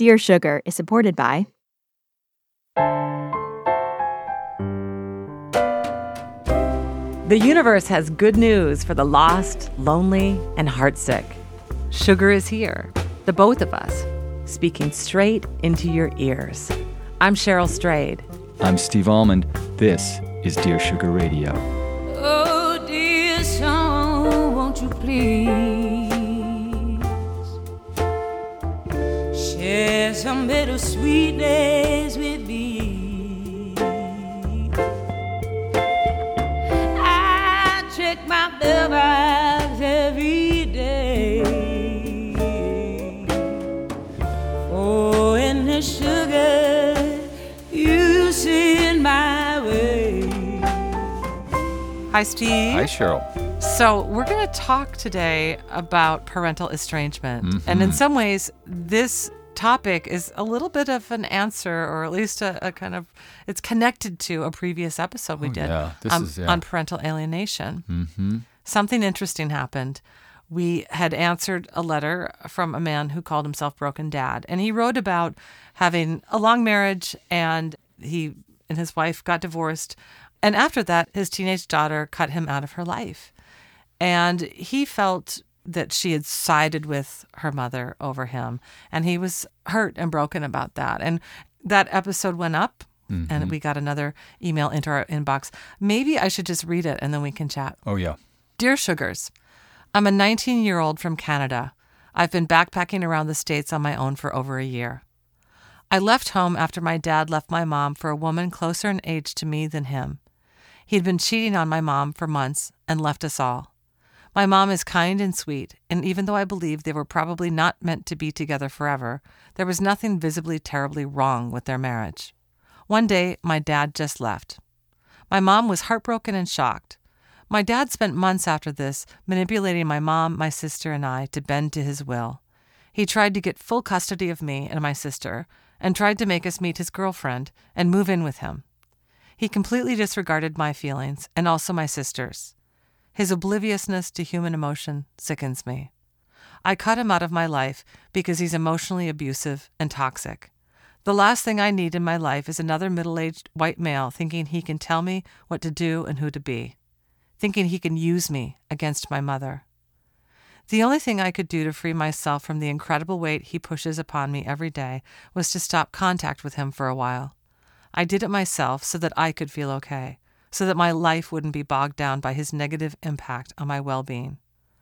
Dear Sugar is supported by The universe has good news for the lost, lonely, and heartsick. Sugar is here, the both of us, speaking straight into your ears. I'm Cheryl Strayed. I'm Steve Almond. This is Dear Sugar Radio. Oh, dear song, won't you please share some bittersweet days with me? I check my mailbox every day. Oh, and the sugar you send my way. Hi, Steve. Hi, Cheryl. So we're going to talk today about parental estrangement. And in some ways, this topic is a little bit of an answer, or at least a kind of, it's connected to a previous episode we did on parental alienation. Mm-hmm. Something interesting happened. We had answered a letter from a man who called himself Broken Dad. And he wrote about having a long marriage, and he and his wife got divorced. And after that, his teenage daughter cut him out of her life. And he felt that she had sided with her mother over him. And he was hurt and broken about that. And that episode went up, and we got another email into our inbox. Maybe I should just read it, and then we can chat. Oh, yeah. Dear Sugars, I'm a 19-year-old from Canada. I've been backpacking around the States on my own for over a year. I left home after my dad left my mom for a woman closer in age to me than him. He'd been cheating on my mom for months and left us all. My mom is kind and sweet, and even though I believe they were probably not meant to be together forever, there was nothing visibly terribly wrong with their marriage. One day, my dad just left. My mom was heartbroken and shocked. My dad spent months after this manipulating my mom, my sister, and I to bend to his will. He tried to get full custody of me and my sister, and tried to make us meet his girlfriend and move in with him. He completely disregarded my feelings, and also my sister's. His obliviousness to human emotion sickens me. I cut him out of my life because he's emotionally abusive and toxic. The last thing I need in my life is another middle-aged white male thinking he can tell me what to do and who to be, thinking he can use me against my mother. The only thing I could do to free myself from the incredible weight he pushes upon me every day was to stop contact with him for a while. I did it myself so that I could feel okay, so that my life wouldn't be bogged down by his negative impact on my well-being.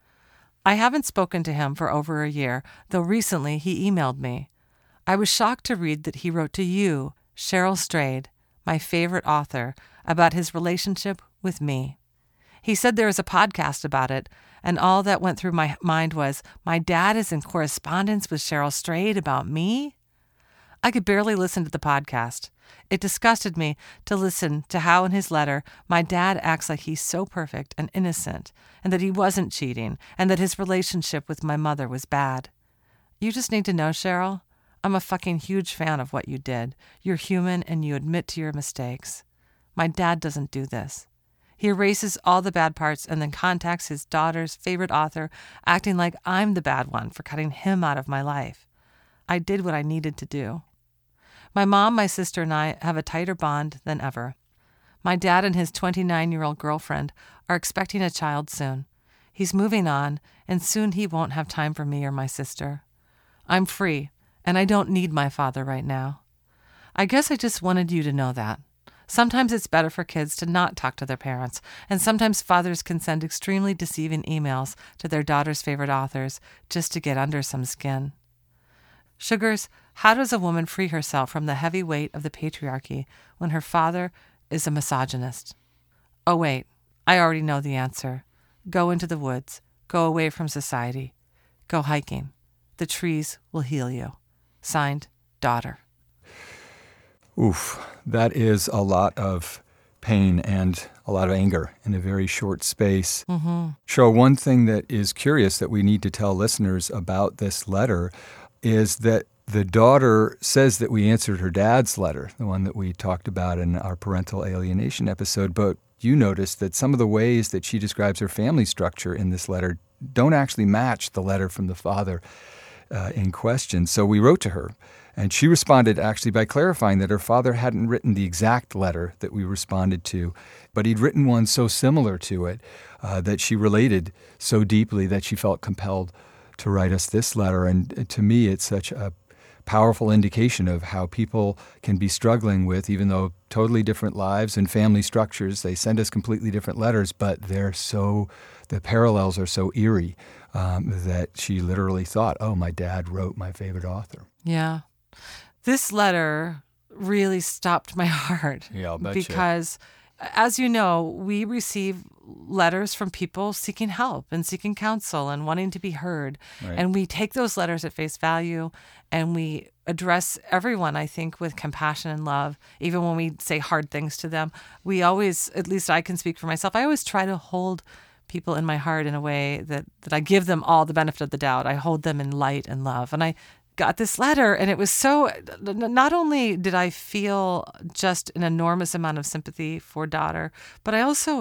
I haven't spoken to him for over a year, though recently he emailed me. I was shocked to read that he wrote to you, Cheryl Strayed, my favorite author, about his relationship with me. He said there is a podcast about it, and all that went through my mind was, my dad is in correspondence with Cheryl Strayed about me? I could barely listen to the podcast. It disgusted me to listen to how in his letter my dad acts like he's so perfect and innocent, and that he wasn't cheating, and that his relationship with my mother was bad. You just need to know, Cheryl, I'm a fucking huge fan of what you did. You're human and you admit to your mistakes. My dad doesn't do this. He erases all the bad parts and then contacts his daughter's favorite author, acting like I'm the bad one for cutting him out of my life. I did what I needed to do. My mom, my sister, and I have a tighter bond than ever. My dad and his 29-year-old girlfriend are expecting a child soon. He's moving on, and soon he won't have time for me or my sister. I'm free, and I don't need my father right now. I guess I just wanted you to know that. Sometimes it's better for kids to not talk to their parents, and sometimes fathers can send extremely deceiving emails to their daughter's favorite authors just to get under some skin. Sugars, how does a woman free herself from the heavy weight of the patriarchy when her father is a misogynist? Oh, wait, I already know the answer. Go into the woods. Go away from society. Go hiking. The trees will heal you. Signed, Daughter. Oof, that is a lot of pain and a lot of anger in a very short space. Cheryl, one thing that is curious that we need to tell listeners about this letter is that the daughter says that we answered her dad's letter, the one that we talked about in our parental alienation episode, but you noticed that some of the ways that she describes her family structure in this letter don't actually match the letter from the father in question. So we wrote to her And she responded actually by clarifying that her father hadn't written the exact letter that we responded to, but he'd written one so similar to it that she related so deeply that she felt compelled to write us this letter. And to me, it's such a powerful indication of how people can be struggling with, even though totally different lives and family structures, they send us completely different letters, but the parallels are so eerie that she literally thought, oh, my dad wrote my favorite author. Yeah. This letter really stopped my heart. Yeah, I'll bet because, as you know, we receive letters from people seeking help and seeking counsel and wanting to be heard. Right. And we take those letters at face value and we address everyone, I think, with compassion and love. Even when we say hard things to them, we always, at least I can speak for myself, I always try to hold people in my heart in a way that I give them all the benefit of the doubt. I hold them in light and love. And I got this letter, and it was so, not only did I feel just an enormous amount of sympathy for daughter, but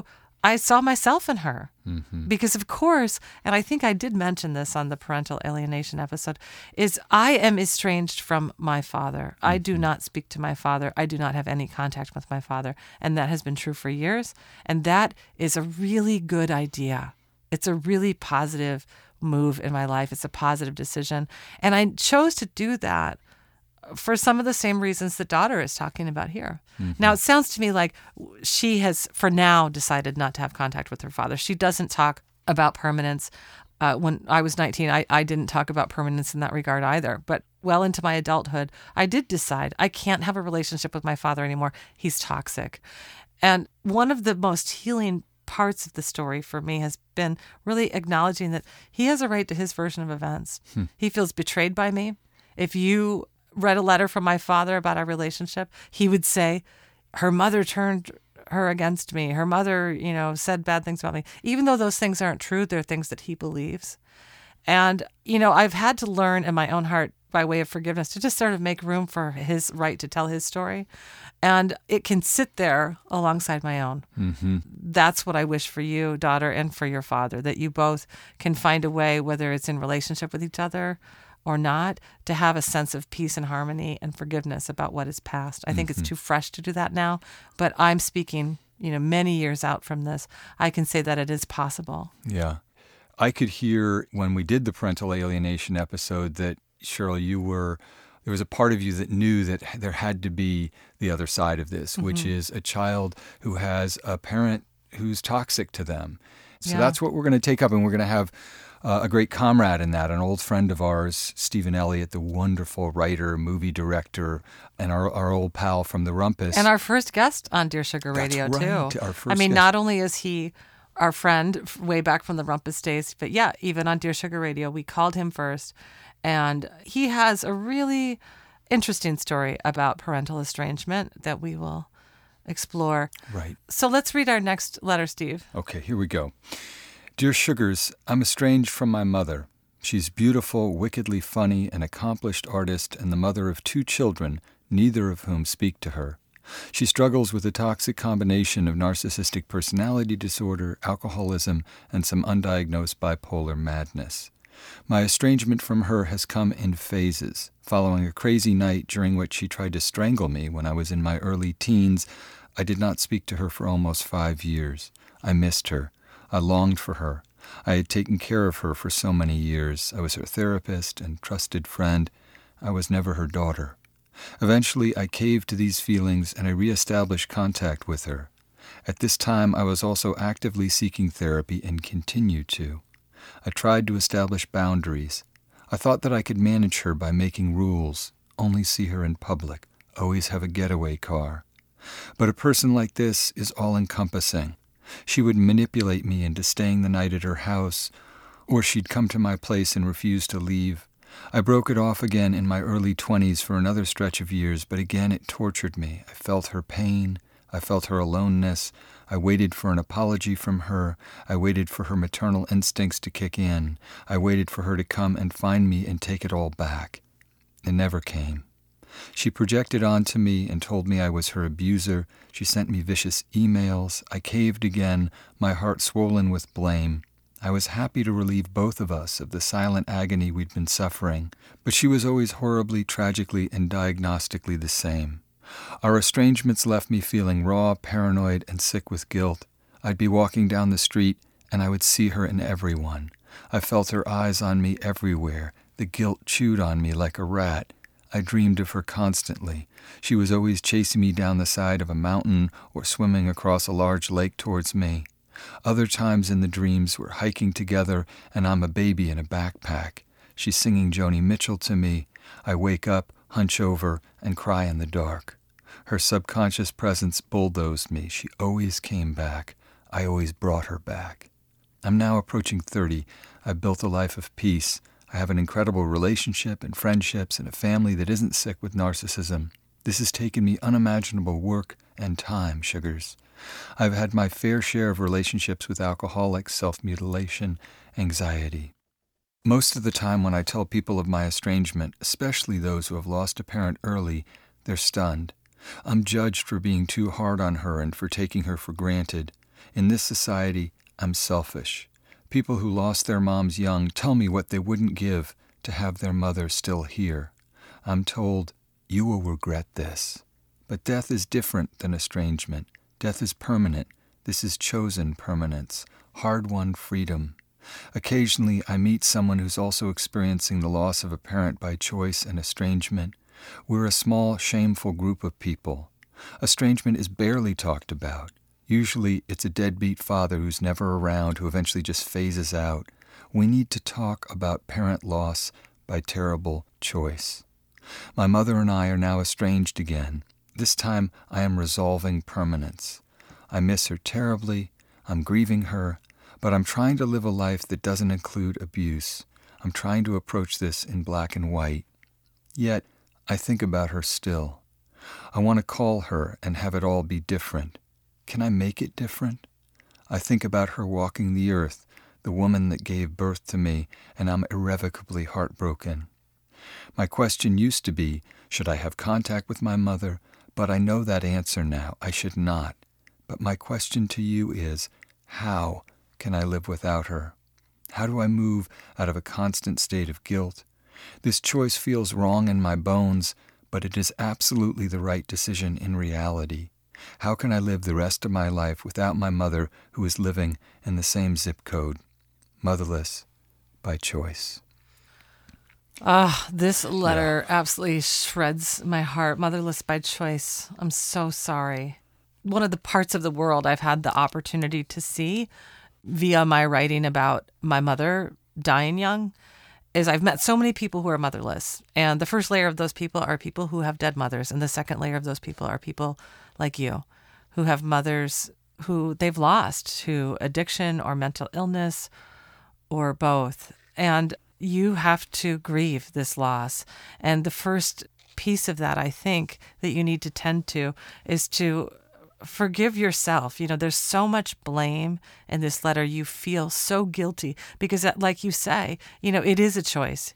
I saw myself in her. Mm-hmm. Because of course, and I think I did mention this on the parental alienation episode, is I am estranged from my father. Mm-hmm. I do not speak to my father. I do not have any contact with my father. And that has been true for years. And that is a really good idea. It's a really positive move in my life. It's a positive decision. And I chose to do that for some of the same reasons that daughter is talking about here. Mm-hmm. Now, it sounds to me like she has, for now, decided not to have contact with her father. She doesn't talk about permanence. When I was 19, I didn't talk about permanence in that regard either. But well into my adulthood, I did decide I can't have a relationship with my father anymore. He's toxic. And one of the most healing parts of the story for me has been really acknowledging that he has a right to his version of events. He feels betrayed by me. If you read a letter from my father about our relationship, he would say, her mother turned her against me. Her mother, said bad things about me. Even though those things aren't true, they're things that he believes. And, I've had to learn in my own heart by way of forgiveness to just sort of make room for his right to tell his story. And it can sit there alongside my own. Mm-hmm. That's what I wish for you, daughter, and for your father, that you both can find a way, whether it's in relationship with each other or not, to have a sense of peace and harmony and forgiveness about what is past. I think it's too fresh to do that now, but I'm speaking, many years out from this. I can say that it is possible. Yeah. I could hear when we did the parental alienation episode that, Cheryl, there was a part of you that knew that there had to be the other side of this, which is a child who has a parent who's toxic to them. So that's what we're going to take up, and we're going to have a great comrade in that, an old friend of ours, Stephen Elliott, the wonderful writer, movie director, and our old pal from the Rumpus. And our first guest on Dear Sugar Radio, right, too. Our first guest. Not only is he our friend way back from the Rumpus days, but even on Dear Sugar Radio, we called him first. And he has a really interesting story about parental estrangement that we will explore. Right. So let's read our next letter, Steve. Okay, here we go. Dear Sugars, I'm estranged from my mother. She's beautiful, wickedly funny, an accomplished artist, and the mother of 2 children, neither of whom speak to her. She struggles with a toxic combination of narcissistic personality disorder, alcoholism, and some undiagnosed bipolar madness. My estrangement from her has come in phases. Following a crazy night during which she tried to strangle me when I was in my early teens, I did not speak to her for almost 5 years. I missed her. I longed for her. I had taken care of her for so many years. I was her therapist and trusted friend. I was never her daughter. Eventually, I caved to these feelings and I reestablished contact with her. At this time, I was also actively seeking therapy and continue to. I tried to establish boundaries. I thought that I could manage her by making rules, only see her in public, always have a getaway car. But a person like this is all-encompassing. She would manipulate me into staying the night at her house, or she'd come to my place and refuse to leave. I broke it off again in my early 20s for another stretch of years, but again it tortured me. I felt her pain. I felt her aloneness. I waited for an apology from her. I waited for her maternal instincts to kick in. I waited for her to come and find me and take it all back. It never came. She projected onto me and told me I was her abuser. She sent me vicious emails. I caved again, my heart swollen with blame. I was happy to relieve both of us of the silent agony we'd been suffering, but she was always horribly, tragically, and diagnostically the same. Our estrangements left me feeling raw, paranoid, and sick with guilt. I'd be walking down the street, and I would see her in everyone. I felt her eyes on me everywhere. The guilt chewed on me like a rat. I dreamed of her constantly. She was always chasing me down the side of a mountain or swimming across a large lake towards me. Other times in the dreams we're hiking together, and I'm a baby in a backpack. She's singing Joni Mitchell to me. I wake up, hunch over, and cry in the dark. Her subconscious presence bulldozed me. She always came back. I always brought her back. I'm now approaching 30. I've built a life of peace. I have an incredible relationship and friendships and a family that isn't sick with narcissism. This has taken me unimaginable work and time, Sugars. I've had my fair share of relationships with alcoholics, self-mutilation, anxiety. Most of the time when I tell people of my estrangement, especially those who have lost a parent early, they're stunned. I'm judged for being too hard on her and for taking her for granted. In this society, I'm selfish. People who lost their moms young tell me what they wouldn't give to have their mother still here. I'm told, you will regret this. But death is different than estrangement. Death is permanent. This is chosen permanence, hard-won freedom. Occasionally, I meet someone who's also experiencing the loss of a parent by choice and estrangement. We're a small, shameful group of people. Estrangement is barely talked about. Usually, it's a deadbeat father who's never around who eventually just phases out. We need to talk about parent loss by terrible choice. My mother and I are now estranged again. This time, I am resolving permanence. I miss her terribly. I'm grieving her. But I'm trying to live a life that doesn't include abuse. I'm trying to approach this in black and white. Yet, I think about her still. I want to call her and have it all be different. Can I make it different? I think about her walking the earth, the woman that gave birth to me, and I'm irrevocably heartbroken. My question used to be, should I have contact with my mother? But I know that answer now. I should not. But my question to you is, how can I live without her? How do I move out of a constant state of guilt? This choice feels wrong in my bones, but it is absolutely the right decision in reality. How can I live the rest of my life without my mother who is living in the same zip code? Motherless by choice. This letter absolutely shreds my heart. Motherless by choice. I'm so sorry. One of the parts of the world I've had the opportunity to see via my writing about my mother dying young is I've met so many people who are motherless. And the first layer of those people are people who have dead mothers. And the second layer of those people are people like you who have mothers who they've lost to addiction or mental illness or both. And you have to grieve this loss. And the first piece of that, I think, that you need to tend to is to forgive yourself. You know, there's so much blame in this letter. You feel so guilty because, like you say, you know, it is a choice.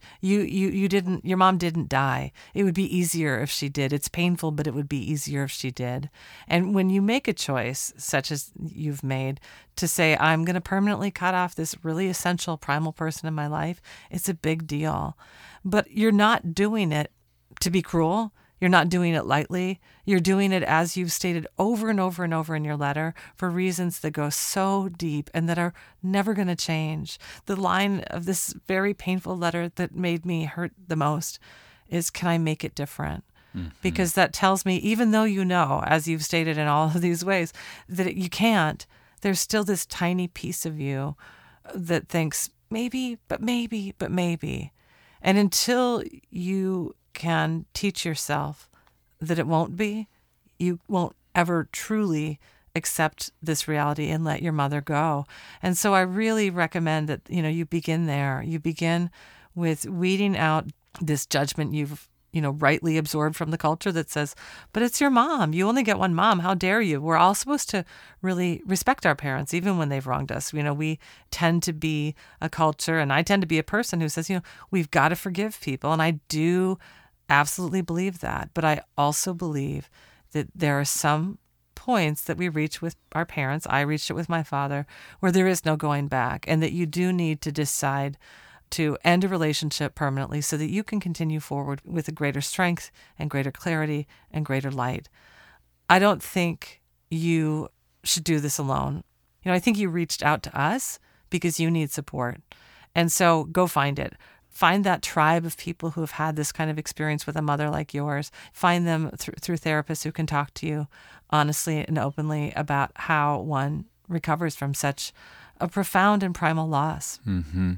Your mom didn't die. It would be easier if she did. It's painful, but it would be easier if she did. And when you make a choice, such as you've made, to say, I'm going to permanently cut off this really essential primal person in my life, it's a big deal. But you're not doing it to be cruel. You're not doing it lightly. You're doing it, as you've stated over and over and over in your letter, for reasons that go so deep and that are never going to change. The line of this very painful letter that made me hurt the most is, can I make it different? Mm-hmm. Because that tells me, even though you know, as you've stated in all of these ways, that you can't, there's still this tiny piece of you that thinks, maybe, but maybe, but maybe. And until you can teach yourself that it won't be, you won't ever truly accept this reality and let your mother go. And so I really recommend that, you know, you begin there. You begin with weeding out this judgment you've, you know, rightly absorbed from the culture that says, but it's your mom. You only get one mom. How dare you? We're all supposed to really respect our parents, even when they've wronged us. You know, we tend to be a culture, and I tend to be a person who says, you know, we've got to forgive people. And I do absolutely believe that. But I also believe that there are some points that we reach with our parents. I reached it with my father, where there is no going back, and that you do need to decide to end a relationship permanently so that you can continue forward with a greater strength and greater clarity and greater light. I don't think you should do this alone. I think you reached out to us because you need support. And so go find it. Find that tribe of people who have had this kind of experience with a mother like yours. Find them through therapists who can talk to you honestly and openly about how one recovers from such a profound and primal loss. Mm-hmm.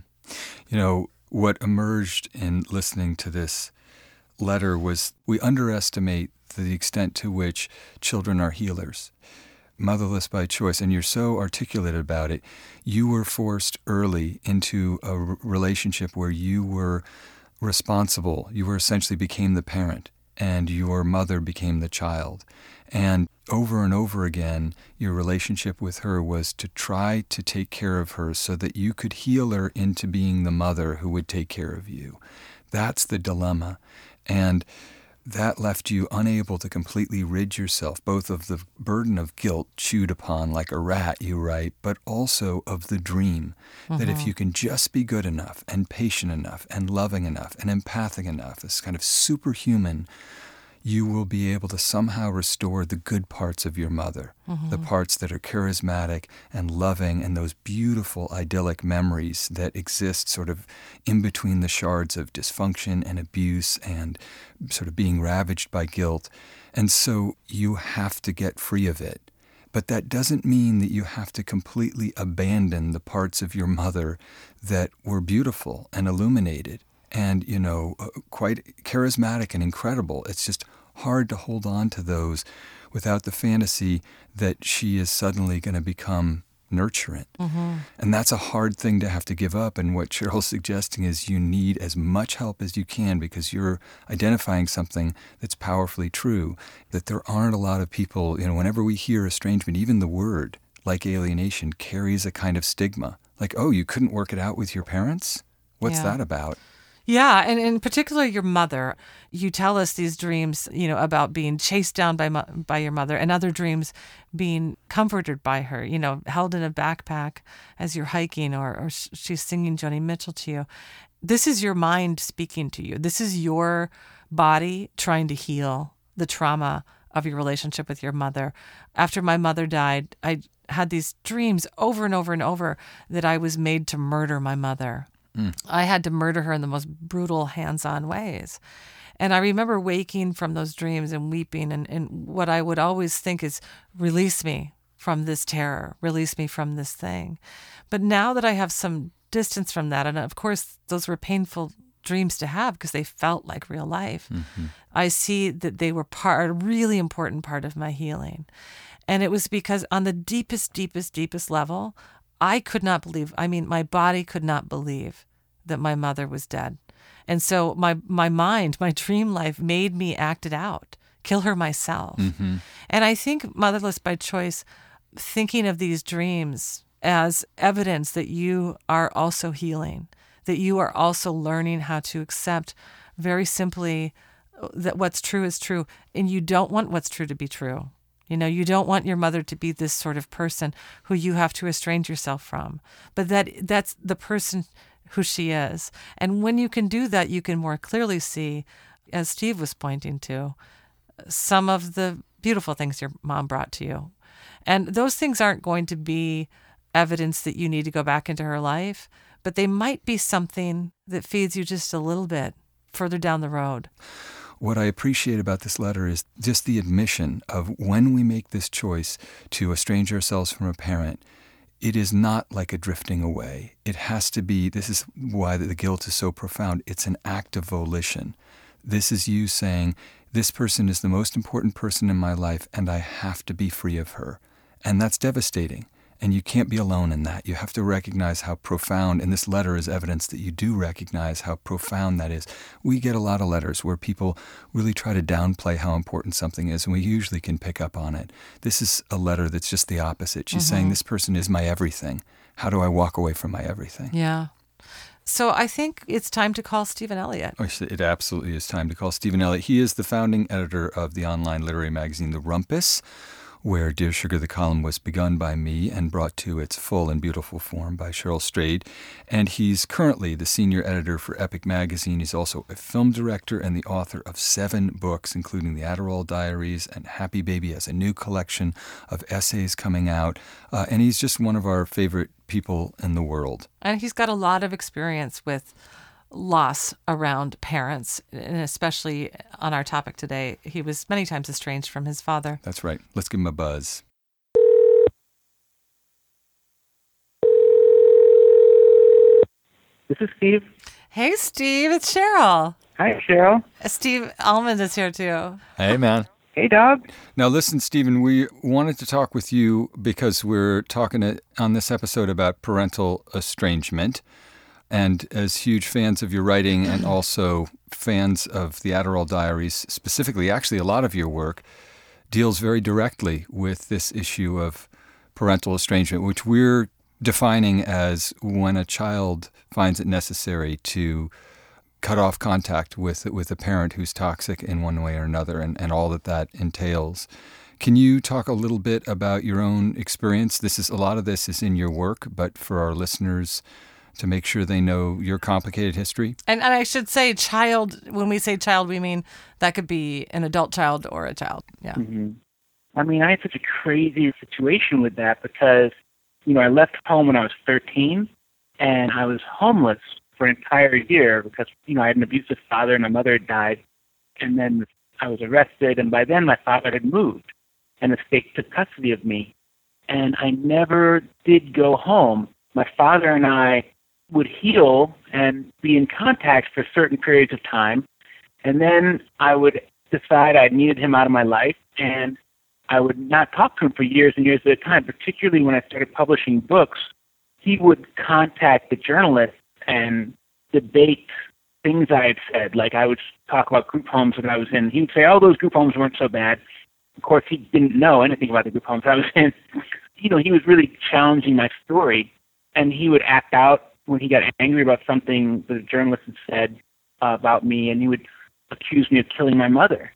What emerged in listening to this letter was we underestimate the extent to which children are healers. Motherless by choice, and you're so articulate about it. You were forced early into a relationship where you were responsible. You were essentially became the parent, and your mother became the child. And over and over again, your relationship with her was to try to take care of her so that you could heal her into being the mother who would take care of you. That's the dilemma. And that left you unable to completely rid yourself, both of the burden of guilt chewed upon like a rat, you write, but also of the dream that if you can just be good enough and patient enough and loving enough and empathic enough, this kind of superhuman, you will be able to somehow restore the good parts of your mother, the parts that are charismatic and loving and those beautiful idyllic memories that exist sort of in between the shards of dysfunction and abuse and sort of being ravaged by guilt. And so you have to get free of it. But that doesn't mean that you have to completely abandon the parts of your mother that were beautiful and illuminated and, quite charismatic and incredible. It's just hard to hold on to those without the fantasy that she is suddenly going to become nurturant. And that's a hard thing to have to give up. And what Cheryl's suggesting is you need as much help as you can because you're identifying something that's powerfully true, that there aren't a lot of people, whenever we hear estrangement, even the word, like alienation, carries a kind of stigma. Like, oh, you couldn't work it out with your parents? What's that about? Yeah, and in particular, your mother. You tell us these dreams, about being chased down by your mother, and other dreams being comforted by her, held in a backpack as you're hiking, or she's singing Joni Mitchell to you. This is your mind speaking to you. This is your body trying to heal the trauma of your relationship with your mother. After my mother died, I had these dreams over and over and over that I was made to murder my mother. I had to murder her in the most brutal, hands-on ways. And I remember waking from those dreams and weeping, and what I would always think is, release me from this terror, release me from this thing. But now that I have some distance from that, and of course those were painful dreams to have because they felt like real life, I see that they were a really important part of my healing. And it was because on the deepest, deepest, deepest level, I could not believe, my body could not believe that my mother was dead. And so my mind, my dream life made me act it out, kill her myself. And I think Motherless by Choice, thinking of these dreams as evidence that you are also healing, that you are also learning how to accept very simply that what's true is true, and you don't want what's true to be true. You don't want your mother to be this sort of person who you have to estrange yourself from, but that's the person who she is. And when you can do that, you can more clearly see, as Steve was pointing to, some of the beautiful things your mom brought to you. And those things aren't going to be evidence that you need to go back into her life, but they might be something that feeds you just a little bit further down the road. What I appreciate about this letter is just the admission of when we make this choice to estrange ourselves from a parent, it is not like a drifting away. It has to be, this is why the guilt is so profound, it's an act of volition. This is you saying, this person is the most important person in my life and I have to be free of her. And that's devastating. And you can't be alone in that. You have to recognize how profound, and this letter is evidence that you do recognize how profound that is. We get a lot of letters where people really try to downplay how important something is, and we usually can pick up on it. This is a letter that's just the opposite. She's saying, this person is my everything. How do I walk away from my everything? Yeah. So I think it's time to call Stephen Elliott. It absolutely is time to call Stephen Elliott. He is the founding editor of the online literary magazine, The Rumpus, where Dear Sugar, the column was begun by me and brought to its full and beautiful form by Cheryl Strayed. And he's currently the senior editor for Epic Magazine. He's also a film director and the author of 7 books, including The Adderall Diaries and Happy Baby has a new collection of essays coming out. And he's just one of our favorite people in the world. And he's got a lot of experience with loss around parents, and especially on our topic today. He was many times estranged from his father. That's right. Let's give him a buzz. This is Steve. Hey, Steve, it's Cheryl. Hi, Cheryl. Steve Almond is here, too. Hey, man. Hey, dog. Now, listen, Stephen, we wanted to talk with you because we're talking on this episode about parental estrangement. And as huge fans of your writing and also fans of the Adderall Diaries, specifically, actually a lot of your work deals very directly with this issue of parental estrangement, which we're defining as when a child finds it necessary to cut off contact with a parent who's toxic in one way or another, and all that entails. Can you talk a little bit about your own experience? A lot of this is in your work, but for our listeners, to make sure they know your complicated history. And I should say child, when we say child, we mean that could be an adult child or a child. Yeah. Mm-hmm. I mean, I had such a crazy situation with that because, I left home when I was 13, and I was homeless for an entire year because, I had an abusive father and my mother had died. And then I was arrested, and by then my father had moved, and the state took custody of me. And I never did go home. My father and I would heal and be in contact for certain periods of time. And then I would decide I needed him out of my life, and I would not talk to him for years and years at a time, particularly when I started publishing books. He would contact the journalists and debate things I had said. Like I would talk about group homes that I was in. He would say, oh, those group homes weren't so bad. Of course, he didn't know anything about the group homes I was in. He was really challenging my story, and he would act out when he got angry about something that a journalist had said about me, and he would accuse me of killing my mother.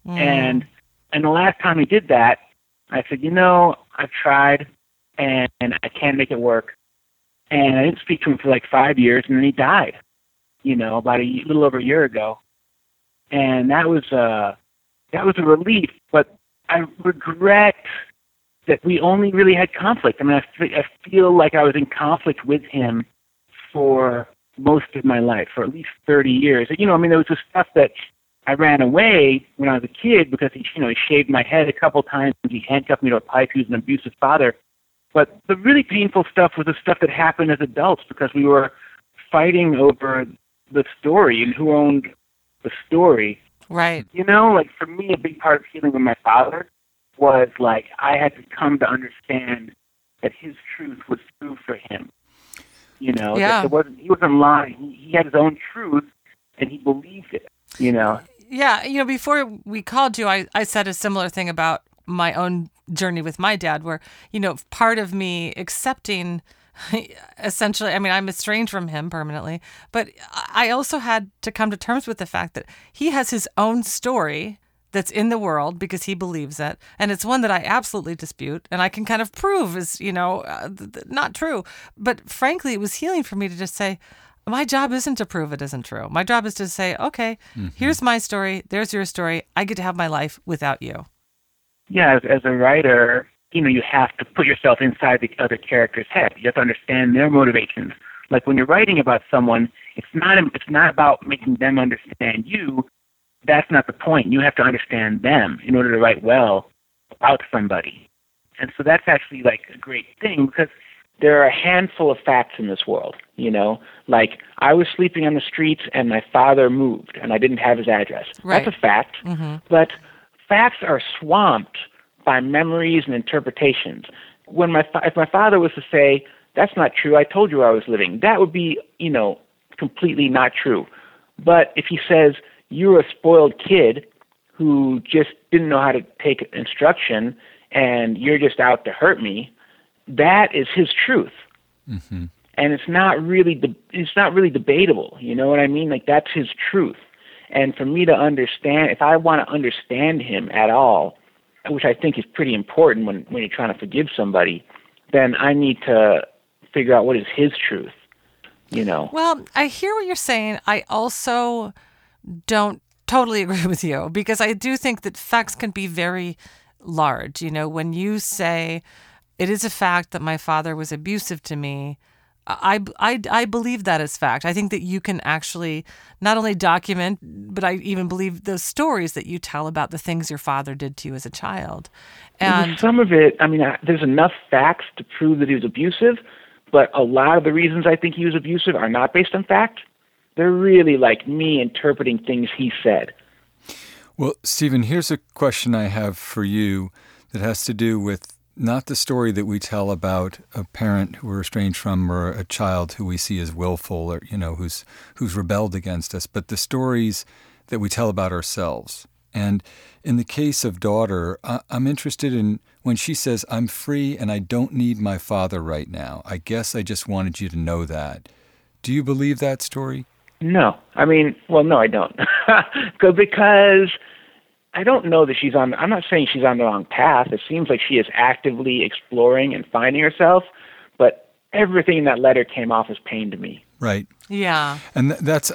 And the last time he did that, I said, I've tried, and I can't make it work. And I didn't speak to him for like 5 years, and then he died, about a little over a year ago. And that was a relief, but I regret that we only really had conflict. I mean, I feel like I was in conflict with him for most of my life, for at least 30 years. There was this stuff that I ran away when I was a kid because he shaved my head a couple times. He handcuffed me to a pipe. He was an abusive father. But the really painful stuff was the stuff that happened as adults because we were fighting over the story and who owned the story. Right. Like for me, a big part of healing with my father was like I had to come to understand that his truth was true for him. Yeah. That he wasn't lying. He had his own truth, and he believed it. Yeah. Before we called you, I said a similar thing about my own journey with my dad, where part of me accepting. Essentially, I mean, I'm estranged from him permanently, but I also had to come to terms with the fact that he has his own story that's in the world because he believes it, and it's one that I absolutely dispute, and I can kind of prove is, not true. But frankly, it was healing for me to just say, my job isn't to prove it isn't true. My job is to say, okay, here's my story, there's your story, I get to have my life without you. Yeah, as a writer, you have to put yourself inside the other character's head. You have to understand their motivations. Like when you're writing about someone, it's not about making them understand you. That's not the point. You have to understand them in order to write well about somebody. And so that's actually like a great thing because there are a handful of facts in this world, Like I was sleeping on the streets and my father moved and I didn't have his address. Right. That's a fact. Mm-hmm. But facts are swamped by memories and interpretations. If my father was to say, that's not true, I told you where I was living, that would be, completely not true. But if he says, you're a spoiled kid who just didn't know how to take instruction and you're just out to hurt me, that is his truth. Mm-hmm. And it's not really debatable. You know what I mean? Like that's his truth. And for me to understand, if I want to understand him at all, which I think is pretty important when you're trying to forgive somebody, then I need to figure out what is his truth, you know? Well, I hear what you're saying. I also don't totally agree with you, because I do think that facts can be very large. You know, when you say it is a fact that my father was abusive to me, I believe that is fact. I think that you can actually not only document, but I even believe those stories that you tell about the things your father did to you as a child. And some of it, I mean, there's enough facts to prove that he was abusive, but a lot of the reasons I think he was abusive are not based on fact. They're really like me interpreting things he said. Well, Stephen, here's a question I have for you that has to do with not the story that we tell about a parent who we're estranged from or a child who we see as willful or, you know, who's rebelled against us, but the stories that we tell about ourselves. And in the case of daughter, I'm interested in when she says, I'm free and I don't need my father right now. I guess I just wanted you to know that. Do you believe that story? No. I mean, well, no, I don't. Because I don't know that I'm not saying she's on the wrong path. It seems like she is actively exploring and finding herself, but everything in that letter came off as pain to me. Right. yeah. And that's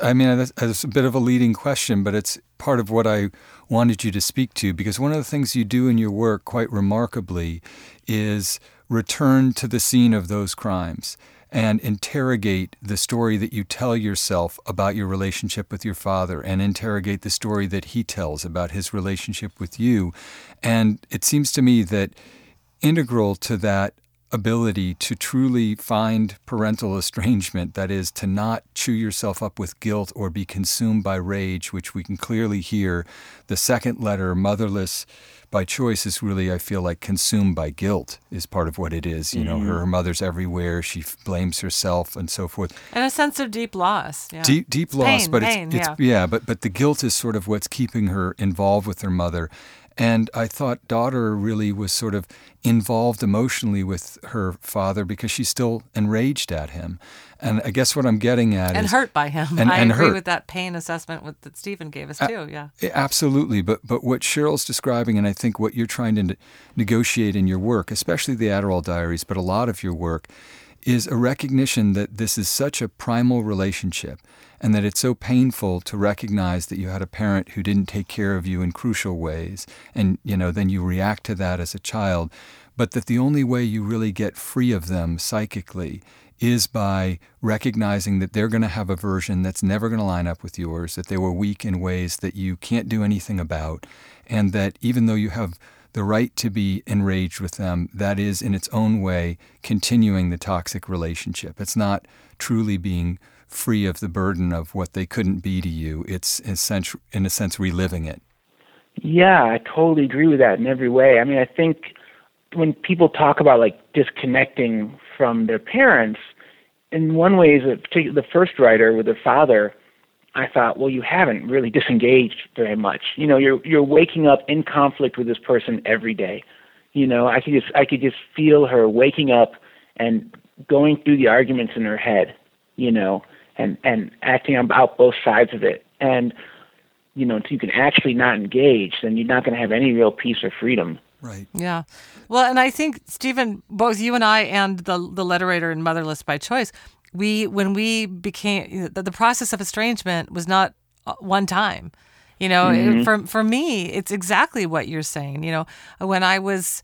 a bit of a leading question, but it's part of what I wanted you to speak to, because one of the things you do in your work quite remarkably is return to the scene of those crimes and interrogate the story that you tell yourself about your relationship with your father and interrogate the story that he tells about his relationship with you. And it seems to me that integral to that ability to truly find parental estrangement, that is, to not chew yourself up with guilt or be consumed by rage, which we can clearly hear. The second letter, Motherless by Choice, is really, I feel like, consumed by guilt is part of what it is. You know, her mother's everywhere, she blames herself and so forth. And a sense of deep loss. Yeah. Deep loss, but pain, but the guilt is sort of what's keeping her involved with her mother. And I thought daughter really was sort of involved emotionally with her father because she's still enraged at him. And I guess what I'm getting at and is... hurt by him. And I agree hurt. with that pain assessment that Stephen gave us too, yeah. Absolutely. But what Cheryl's describing, and I think what you're trying to negotiate in your work, especially the Adderall Diaries, but a lot of your work, is a recognition that this is such a primal relationship and that it's so painful to recognize that you had a parent who didn't take care of you in crucial ways, and then you react to that as a child, but that the only way you really get free of them psychically is by recognizing that they're going to have a version that's never going to line up with yours, that they were weak in ways that you can't do anything about, and that even though you have the right to be enraged with them, that is in its own way continuing the toxic relationship. It's not truly being free of the burden of what they couldn't be to you. It's in a sense reliving it. Yeah, I totally agree with that in every way. I mean, I think when people talk about like disconnecting from their parents, in one way, particularly the first writer with their father, I thought, well, you haven't really disengaged very much. You know, you're waking up in conflict with this person every day. You know, I could just feel her waking up and going through the arguments in her head, you know, and acting about both sides of it. And, you know, until you can actually not engage, then you're not going to have any real peace or freedom. Right. Yeah. Well, and I think, Stephen, both you and I and the letter writer in Motherless by Choice, when we became, the process of estrangement was not one time. You know, for me, it's exactly what you're saying. You know, when I was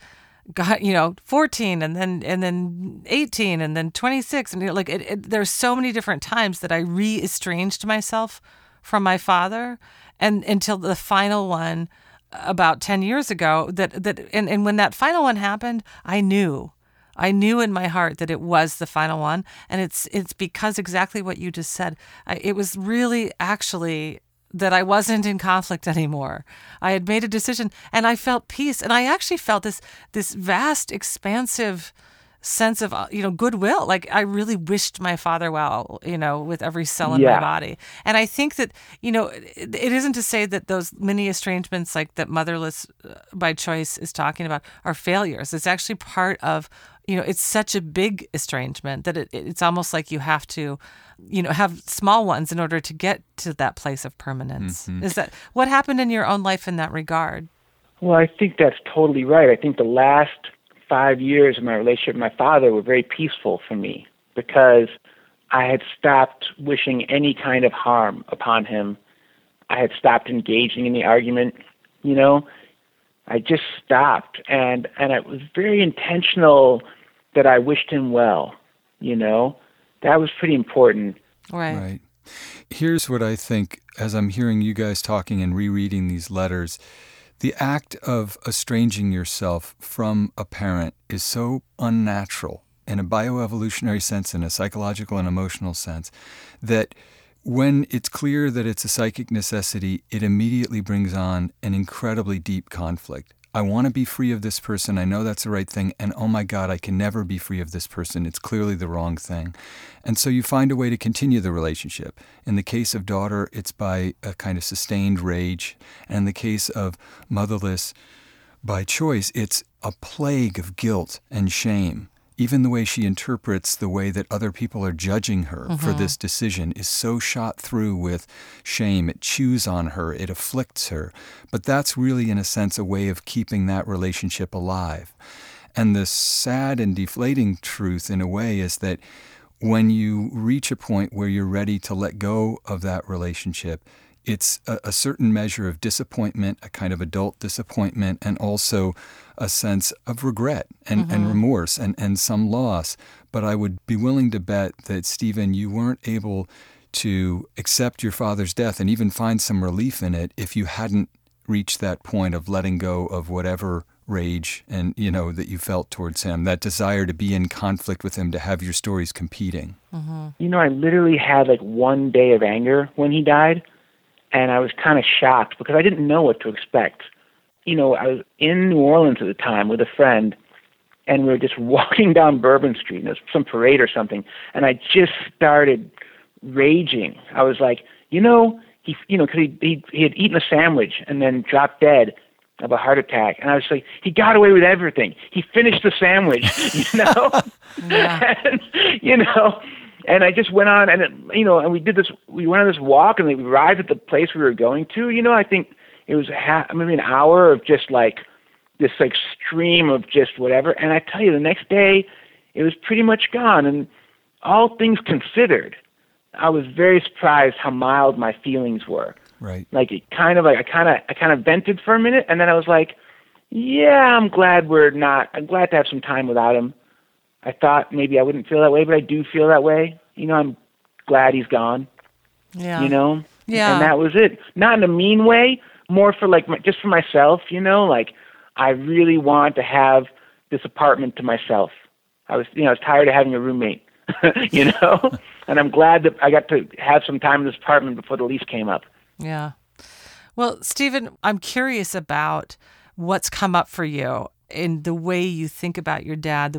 14 and then 18 and then 26, and there's so many different times that I re-estranged myself from my father, and until the final one about 10 years ago and when that final one happened, I knew in my heart that it was the final one. And it's because exactly what you just said. It was really actually that I wasn't in conflict anymore. I had made a decision and I felt peace. And I actually felt this vast, expansive sense of, goodwill. Like I really wished my father well, with every cell in my body. And I think that, it isn't to say that those many estrangements like that Motherless by Choice is talking about are failures. It's actually part of, it's such a big estrangement that it's almost like you have to, have small ones in order to get to that place of permanence. Mm-hmm. Is that what happened in your own life in that regard? Well, I think that's totally right. I think the last 5 years of my relationship with my father were very peaceful for me because I had stopped wishing any kind of harm upon him. I had stopped engaging in the argument, you know. I just stopped, and it was very intentional that I wished him well, you know. That was pretty important. Right. Here's what I think as I'm hearing you guys talking and rereading these letters. The act of estranging yourself from a parent is so unnatural in a bioevolutionary sense, in a psychological and emotional sense, that when it's clear that it's a psychic necessity, it immediately brings on an incredibly deep conflict. I want to be free of this person. I know that's the right thing. And oh my God, I can never be free of this person. It's clearly the wrong thing. And so you find a way to continue the relationship. In the case of daughter, it's by a kind of sustained rage. And in the case of motherless, by choice, it's a plague of guilt and shame. Even the way she interprets the way that other people are judging her for this decision is so shot through with shame. It chews on her. It afflicts her. But that's really, in a sense, a way of keeping that relationship alive. And the sad and deflating truth, in a way, is that when you reach a point where you're ready to let go of that relationship, it's a certain measure of disappointment, a kind of adult disappointment, and also a sense of regret and remorse and some loss. But I would be willing to bet that, Stephen, you weren't able to accept your father's death and even find some relief in it if you hadn't reached that point of letting go of whatever rage and, you know, that you felt towards him, that desire to be in conflict with him, to have your stories competing. You know, I literally had like one day of anger when he died. And I was kind of shocked because I didn't know what to expect. You know, I was in New Orleans at the time with a friend, and we were just walking down Bourbon Street, and there was some parade or something, and I just started raging. I was like, because he had eaten a sandwich and then dropped dead of a heart attack, and I was like, he got away with everything. He finished the sandwich, And I just went on, and and we did this. We went on this walk, and we arrived at the place we were going to. I think it was maybe an hour of just like this like stream of just whatever. And I tell you, the next day, it was pretty much gone. And all things considered, I was very surprised how mild my feelings were. Right. Like it kind of like I kind of vented for a minute, and then I was like, yeah, I'm glad to have some time without him. I thought maybe I wouldn't feel that way, but I do feel that way. I'm glad he's gone. Yeah. Yeah. And that was it. Not in a mean way, more for like just for myself. Like I really want to have this apartment to myself. I was tired of having a roommate. And I'm glad that I got to have some time in this apartment before the lease came up. Yeah. Well, Stephen, I'm curious about what's come up for you in the way you think about your dad,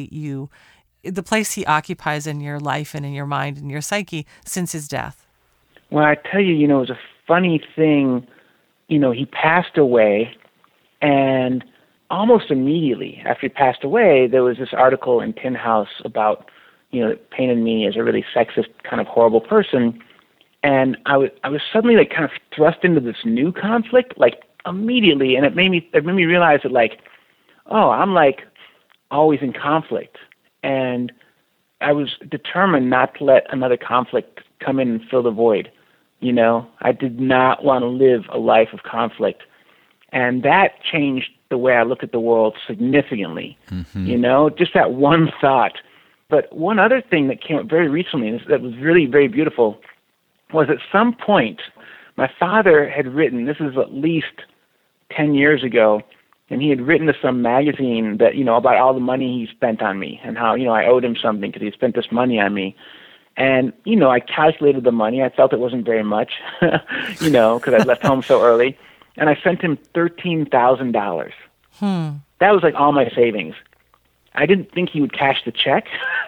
the place he occupies in your life and in your mind and your psyche since his death. Well, I tell you, it was a funny thing. He passed away, and almost immediately after he passed away, there was this article in Tin House about, that painted me as a really sexist, kind of horrible person. And I was suddenly like kind of thrust into this new conflict, like immediately, and it made me realize that like, oh, I'm like always in conflict. And I was determined not to let another conflict come in and fill the void. I did not want to live a life of conflict. And that changed the way I look at the world significantly. Just that one thought. But one other thing that came up very recently that was really very beautiful was at some point my father had written, this is at least 10 years ago, and he had written to some magazine that, about all the money he spent on me and how, I owed him something because he spent this money on me. And, I calculated the money. I felt it wasn't very much, because I left home so early. And I sent him $13,000. That was like all my savings. I didn't think he would cash the check.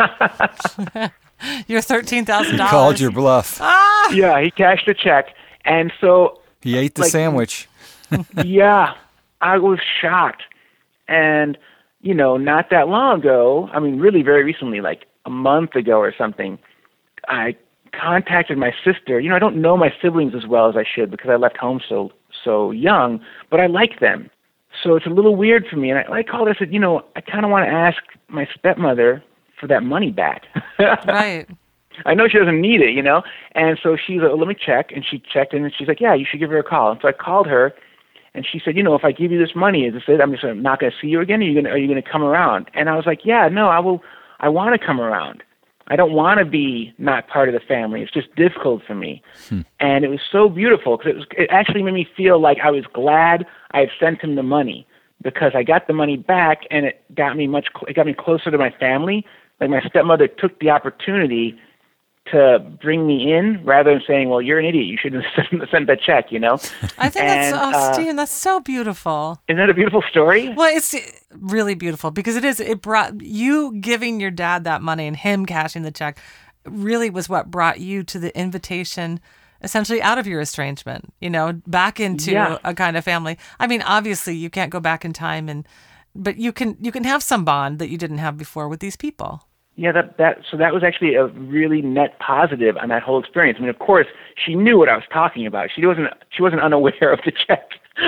Your $13,000. He called your bluff. Yeah, he cashed the check. And so... He ate the sandwich. Yeah. I was shocked. And, not that long ago, really very recently, like a month ago or something, I contacted my sister. I don't know my siblings as well as I should because I left home so young, but I like them. so it's a little weird for me. And I called her, I said, I kind of want to ask my stepmother for that money back. Right. I know she doesn't need it, And so she's like, let me check. And she checked in, and she's like, yeah, you should give her a call. And so I called her, and she said, if I give you this money, is this it? I'm just not going to see you again? Are you going to come around? And I was like, yeah, no, I want to come around. I don't want to be not part of the family. It's just difficult for me. And it was so beautiful because it actually made me feel like I was glad I had sent him the money, because I got the money back, and it got me closer to my family. Like, my stepmother took the opportunity to bring me in rather than saying, well, you're an idiot, you shouldn't have sent that check, I think Stephen, that's so beautiful. Isn't that a beautiful story? Well, it's really beautiful because it brought you giving your dad that money and him cashing the check really was what brought you to the invitation, essentially out of your estrangement, back into a kind of family. I mean, obviously you can't go back in time, but you can have some bond that you didn't have before with these people. Yeah, so that was actually a really net positive on that whole experience. I mean, of course, she knew what I was talking about. She wasn't unaware of the check.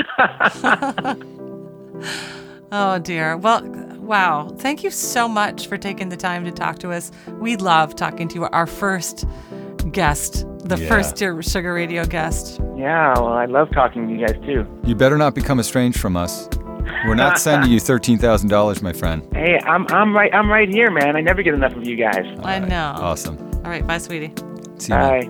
Oh dear. Well, wow. Thank you so much for taking the time to talk to us. We love talking to you. Our first guest, first Dear Sugar Radio guest. Yeah, well, I love talking to you guys too. You better not become estranged from us. We're not sending you $13,000, my friend. Hey, I'm right here, man. I never get enough of you guys. I know. Awesome. All right, bye, sweetie. See you. Bye.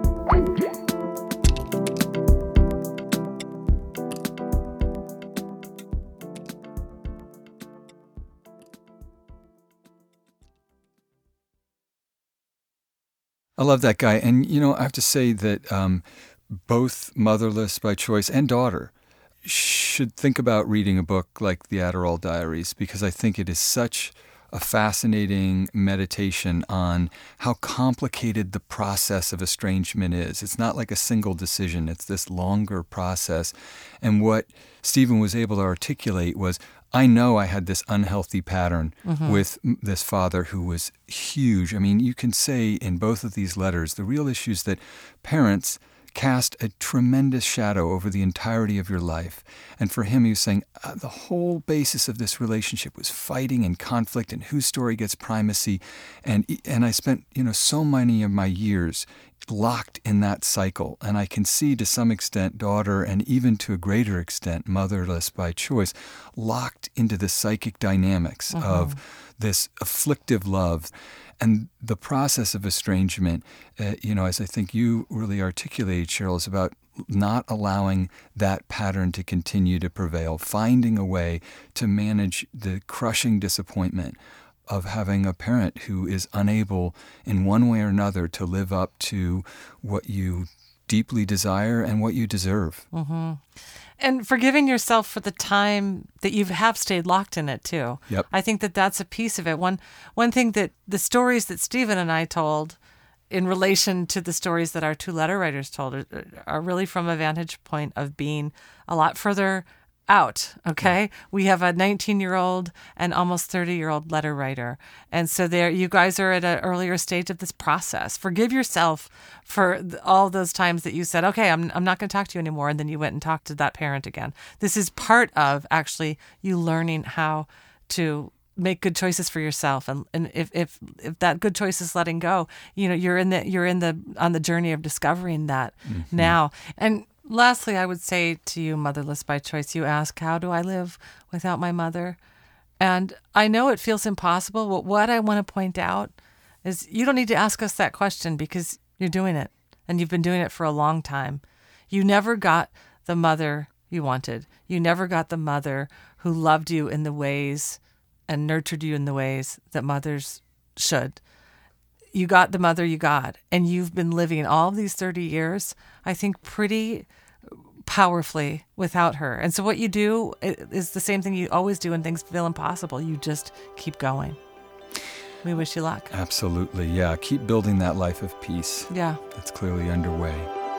I love that guy. And, I have to say that both Motherless by Choice and Daughter should think about reading a book like The Adderall Diaries, because I think it is such a fascinating meditation on how complicated the process of estrangement is. It's not like a single decision. It's this longer process. And what Stephen was able to articulate was, I know I had this unhealthy pattern with this father who was huge. I mean, you can say in both of these letters, the real issue is that parents cast a tremendous shadow over the entirety of your life. And for him, he was saying the whole basis of this relationship was fighting and conflict and whose story gets primacy. And I spent, so many of my years locked in that cycle. And I can see to some extent Daughter, and even to a greater extent Motherless by Choice, locked into the psychic dynamics of this afflictive love. And the process of estrangement, as I think you really articulated, Cheryl, is about not allowing that pattern to continue to prevail, finding a way to manage the crushing disappointment of having a parent who is unable in one way or another to live up to what you deeply desire and what you deserve. And forgiving yourself for the time that you have stayed locked in it, too. Yep. I think that that's a piece of it. One thing that the stories that Stephen and I told in relation to the stories that our two letter writers told are really from a vantage point of being a lot further out, okay? We have a 19-year-old and almost 30-year-old letter writer. And so there, you guys are at an earlier stage of this process. Forgive yourself for all those times that you said, okay, I'm not going to talk to you anymore, and then you went and talked to that parent again. This is part of actually you learning how to make good choices for yourself, and if that good choice is letting go, you're on the journey of discovering that now. And lastly, I would say to you, Motherless by Choice, you ask, how do I live without my mother? And I know it feels impossible, but what I want to point out is you don't need to ask us that question because you're doing it, and you've been doing it for a long time. You never got the mother you wanted. You never got the mother who loved you in the ways and nurtured you in the ways that mothers should. You got the mother you got, and you've been living all of these 30 years, I think, pretty powerfully without her. And so what you do is the same thing you always do when things feel impossible. You just keep going. We wish you luck. Absolutely, yeah. Keep building that life of peace. Yeah. That's clearly underway.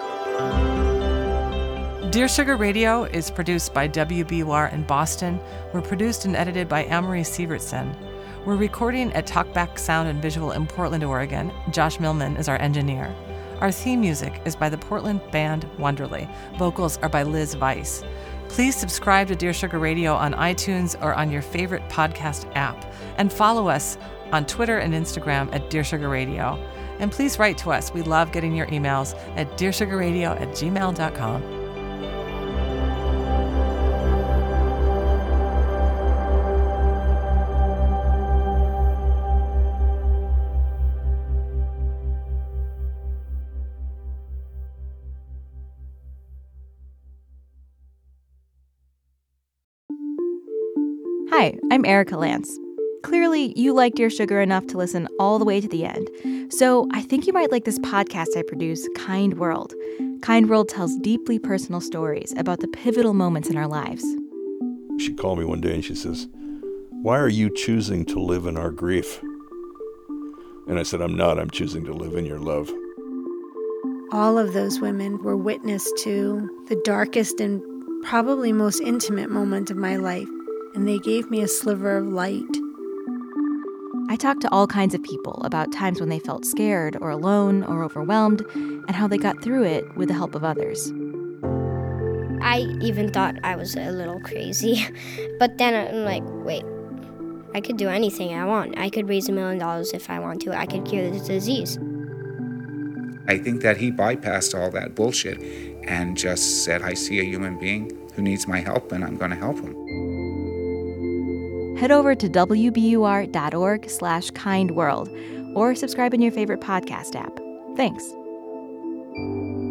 Dear Sugar Radio is produced by WBUR in Boston. We're produced and edited by Amory Sievertson. We're recording at Talkback Sound and Visual in Portland, Oregon. Josh Millman is our engineer. Our theme music is by the Portland band Wonderly. Vocals are by Liz Weiss. Please subscribe to Dear Sugar Radio on iTunes or on your favorite podcast app, and follow us on Twitter and Instagram at Dear Sugar Radio. And please write to us. We love getting your emails at dearsugarradio@gmail.com. Hi, I'm Erica Lance. Clearly, you like Dear Sugar enough to listen all the way to the end. So I think you might like this podcast I produce, Kind World. Kind World tells deeply personal stories about the pivotal moments in our lives. She called me one day and she says, "Why are you choosing to live in our grief?" And I said, "I'm not. I'm choosing to live in your love." All of those women were witness to the darkest and probably most intimate moment of my life, and they gave me a sliver of light. I talked to all kinds of people about times when they felt scared or alone or overwhelmed, and how they got through it with the help of others. I even thought I was a little crazy, but then I'm like, wait, I could do anything I want. I could raise $1 million if I want to. I could cure this disease. I think that he bypassed all that bullshit and just said, I see a human being who needs my help and I'm going to help him. Head over to wbur.org/kindworld or subscribe in your favorite podcast app. Thanks.